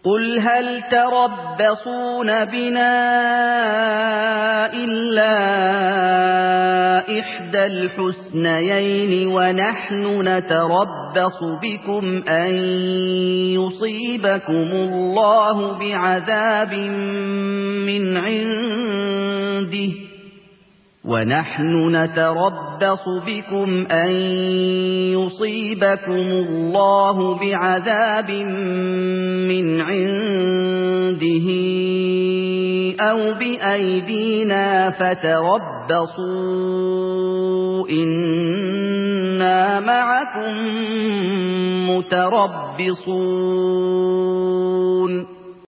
قُلْ هَلْ تَرَبَّصُونَ بِنَا إِلَّا إِحْدَى الْحُسْنَيَيْنِ وَنَحْنُ نَتَرَبَّصُ بِكُمْ أَن يُصِيبَكُمُ اللَّهُ بِعَذَابٍ مِّنْ عِندِهِ أَوْ بِأَيْدِينَا فَتَرَبَّصُوا إِنَّا مَعَكُم مُّتَرَبِّصُونَ